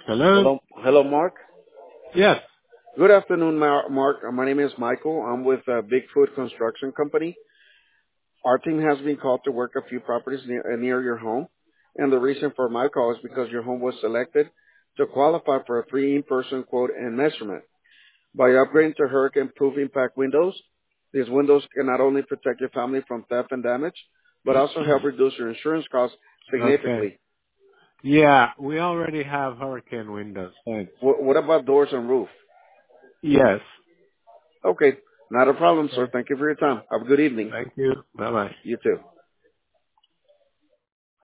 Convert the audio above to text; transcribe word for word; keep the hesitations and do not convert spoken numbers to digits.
Hello? Hello, hello, Mark. Yes. Good afternoon, Mar- Mark. Uh, My name is Michael. I'm with uh, Bigfoot Construction Company. Our team has been called to work a few properties near, uh, near your home, and the reason for my call is because your home was selected to qualify for a free in-person quote and measurement. By upgrading to hurricane-proof impact windows, these windows can not only protect your family from theft and damage, but also help reduce your insurance costs Okay. significantly. Yeah, we already have hurricane windows. Thanks. Wh- what about doors and roof? Yes. Okay, not a problem, sir. Okay. Thank you for your time. Have a good evening. Thank you. Bye-bye. You too.